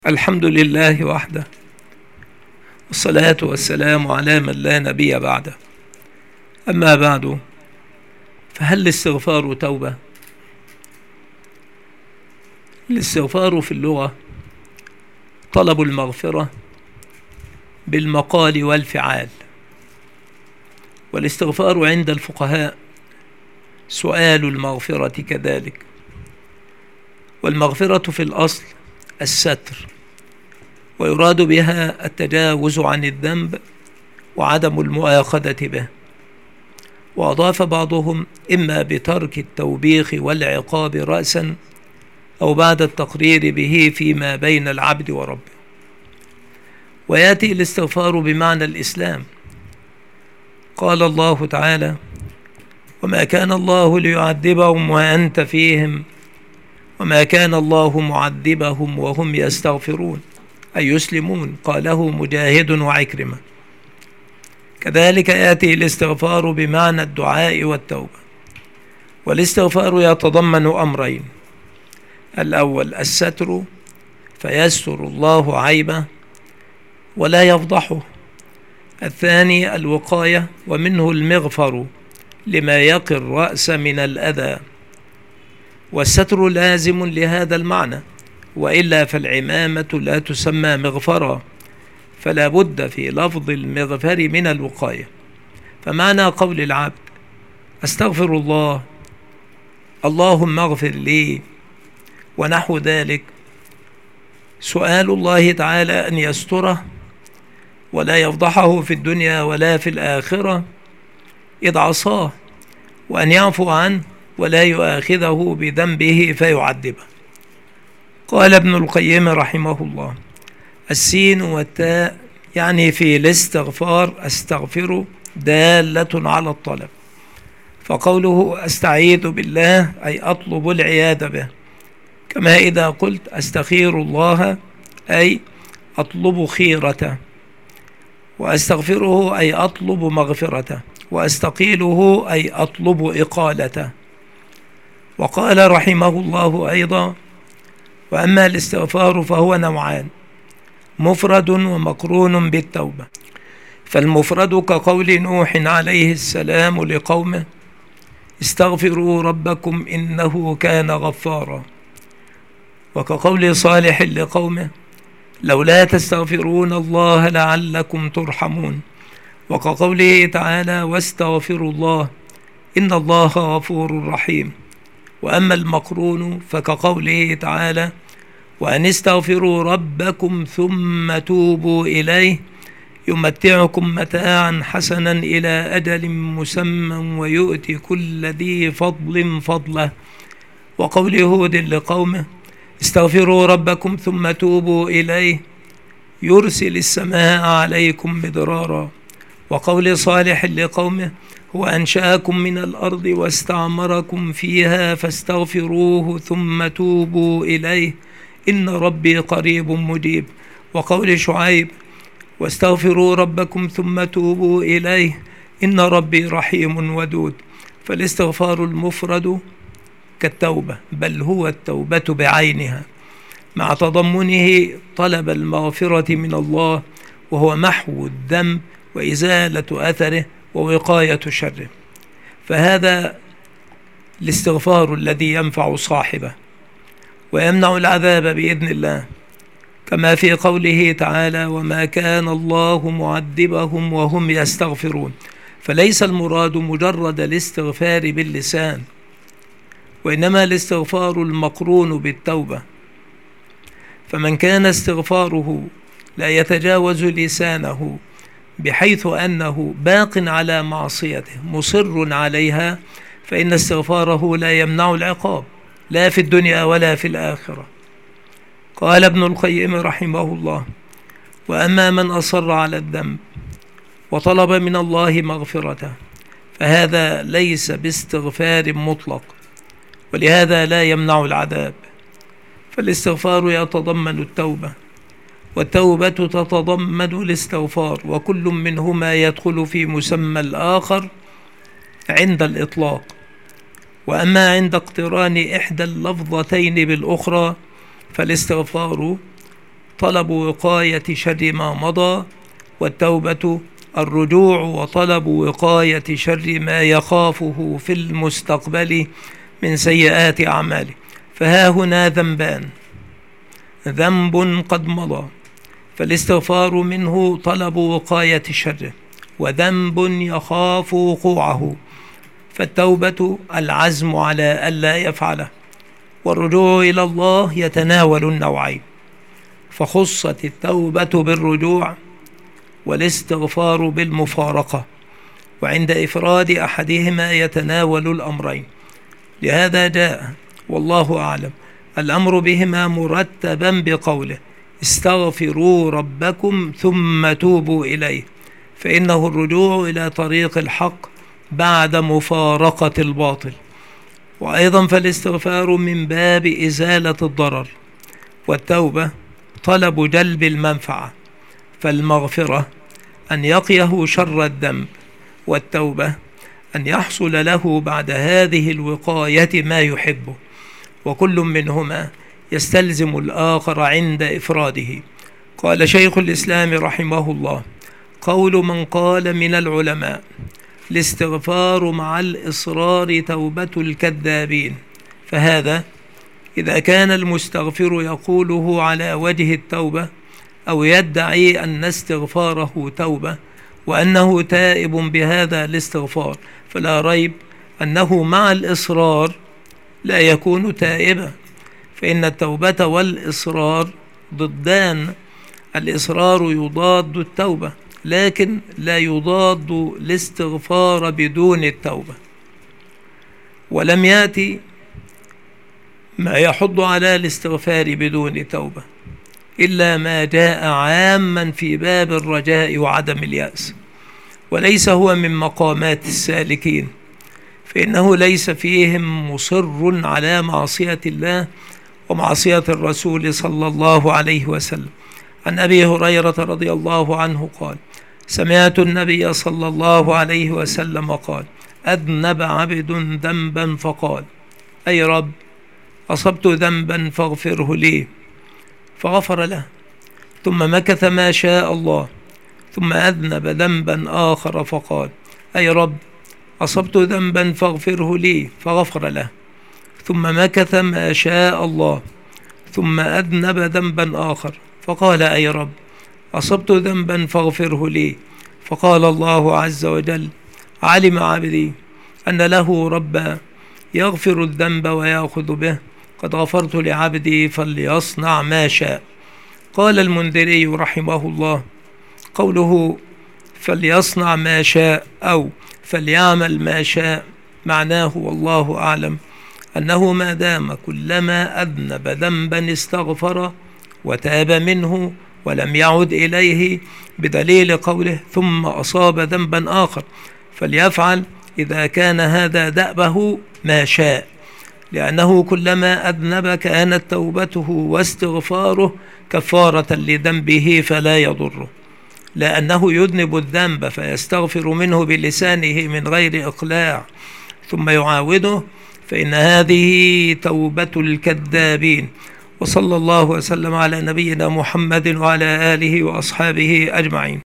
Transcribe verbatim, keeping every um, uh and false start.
الحمد لله وحده، والصلاة والسلام على من لا نبي بعده. أما بعد، فهل الاستغفار توبة؟ الاستغفار في اللغة طلب المغفرة بالمقال والفعال، والاستغفار عند الفقهاء سؤال المغفرة كذلك. والمغفرة في الأصل الستر، ويراد بها التجاوز عن الذنب وعدم المؤاخذة به. وأضاف بعضهم إما بترك التوبيخ والعقاب رأسا أو بعد التقرير به فيما بين العبد وربه. ويأتي الاستغفار بمعنى الإسلام. قال الله تعالى: وما كان الله ليعذبهم وأنت فيهم وما كان الله معذبهم وهم يستغفرون، أي يسلمون. قاله مجاهد وعكرمة. كذلك يأتي الاستغفار بمعنى الدعاء والتوبة. والاستغفار يتضمن أمرين: الأول الستر، فيستر الله عيبه ولا يفضحه. الثاني الوقاية، ومنه المغفر لما يقي الرأس من الأذى. والستر لازم لهذا المعنى، وإلا فالعمامة لا تسمى مغفرا، فلا بد في لفظ المغفر من الوقاية. فمعنى قول العبد: أستغفر الله، اللهم اغفر لي، ونحو ذلك، سؤال الله تعالى أن يستره ولا يفضحه في الدنيا ولا في الآخرة إذ عصاه، وأن يعفو عنه ولا يؤاخذه بذنبه فيعذبه. قال ابن القيم رحمه الله: السين والتاء يعني في الاستغفار أستغفر دالة على الطلب، فقوله أستعيذ بالله أي أطلب العياذ به، كما إذا قلت أستخير الله أي أطلب خيرته، وأستغفره أي أطلب مغفرته، وأستقيله أي أطلب إقالته. وقال رحمه الله أيضا: وأما الاستغفار فهو نوعان: مفرد ومقرون بالتوبة. فالمفرد كقول نوح عليه السلام لقومه: استغفروا ربكم إنه كان غفارا، وكقول صالح لقومه: لولا تستغفرون الله لعلكم ترحمون، وكقوله تعالى: واستغفروا الله إن الله غفور رحيم. وأما المقرون فكقوله تعالى: وأن استغفروا ربكم ثم توبوا إليه يمتعكم متاعا حسنا إلى أجل مسمى ويؤتي كل ذي فضل فضله. وقول هود لقومه: استغفروا ربكم ثم توبوا إليه يرسل السماء عليكم مدرارا. وقول صالح لقومه: هو أنشأكم من الأرض واستعمركم فيها فاستغفروه ثم توبوا إليه إن ربي قريب مجيب. وقول شعيب: واستغفروا ربكم ثم توبوا إليه إن ربي رحيم ودود. فالاستغفار المفرد كالتوبة، بل هو التوبة بعينها، مع تضمنه طلب المغفرة من الله، وهو محو الذنب وإزالة أثره ووقاية شره. فهذا الاستغفار الذي ينفع صاحبه ويمنع العذاب بإذن الله، كما في قوله تعالى: وما كان الله معذبهم وهم يستغفرون. فليس المراد مجرد الاستغفار باللسان، وإنما الاستغفار المقرون بالتوبة. فمن كان استغفاره لا يتجاوز لسانه بحيث أنه باق على معصيته مصر عليها، فإن استغفاره لا يمنع العقاب لا في الدنيا ولا في الآخرة. قال ابن القيم رحمه الله: وأما من أصر على الذنب وطلب من الله مغفرته فهذا ليس باستغفار مطلق، ولهذا لا يمنع العذاب. فالاستغفار يتضمن التوبة، والتوبة تتضمن الاستغفار، وكل منهما يدخل في مسمى الآخر عند الإطلاق. وأما عند اقتران إحدى اللفظتين بالأخرى فالاستغفار طلب وقاية شر ما مضى، والتوبة الرجوع وطلب وقاية شر ما يخافه في المستقبل من سيئات أعماله. فها هنا ذنبان: ذنب قد مضى فالاستغفار منه طلب وقاية شره، وذنب يخاف وقوعه فالتوبة العزم على ألا يفعله. والرجوع إلى الله يتناول النوعين، فخصت التوبة بالرجوع والاستغفار بالمفارقة، وعند إفراد أحدهما يتناول الأمرين. لهذا جاء والله أعلم الأمر بهما مرتبا بقوله: استغفروا ربكم ثم توبوا إليه، فإنه الرجوع إلى طريق الحق بعد مفارقة الباطل. وأيضا فالاستغفار من باب إزالة الضرر، والتوبة طلب جلب المنفعة. فالمغفرة أن يقيه شر الذنب، والتوبة أن يحصل له بعد هذه الوقاية ما يحبه، وكل منهما يستلزم الآخر عند إفراده. قال شيخ الإسلام رحمه الله: قول من قال من العلماء: الاستغفار مع الإصرار توبة الكذابين، فهذا إذا كان المستغفر يقوله على وجه التوبة أو يدعي أن استغفاره توبة وأنه تائب بهذا الاستغفار، فلا ريب أنه مع الإصرار لا يكون تائبا، فإن التوبة والإصرار ضدان. الإصرار يضاد التوبة، لكن لا يضاد الاستغفار بدون التوبة. ولم يأتي ما يحض على الاستغفار بدون توبة إلا ما جاء عاما في باب الرجاء وعدم اليأس، وليس هو من مقامات السالكين، فإنه ليس فيهم مصر على معصية الله ومعصية الرسول صلى الله عليه وسلم. عن أبي هريرة رضي الله عنه قال: سمعت النبي صلى الله عليه وسلم قال: أذنب عبد ذنبا فقال: أي رب، أصبت ذنبا فاغفره لي، فغفر له، ثم مكث ما شاء الله، ثم أذنب ذنبا آخر فقال: أي رب، أصبت ذنبا فاغفره لي، فغفر له، ثم مكث ما شاء الله، ثم أذنب ذنبا آخر فقال: أي رب، أصبت ذنبا فاغفره لي، فقال الله عز وجل: علم عبدي أن له ربا يغفر الذنب ويأخذ به، قد غفرت لعبدي فليصنع ما شاء. قال المنذري رحمه الله: قوله فليصنع ما شاء أو فليعمل ما شاء معناه والله أعلم أنه ما دام كلما أذنب ذنبا استغفر وتاب منه ولم يعد إليه، بدليل قوله ثم أصاب ذنبا آخر، فليفعل إذا كان هذا دأبه ما شاء، لأنه كلما أذنب كانت توبته واستغفاره كفارة لذنبه فلا يضره، لأنه يذنب الذنب فيستغفر منه بلسانه من غير إقلاع ثم يعاوده، فإن هذه توبة الكذابين. وصلى الله وسلم على نبينا محمد وعلى آله وأصحابه أجمعين.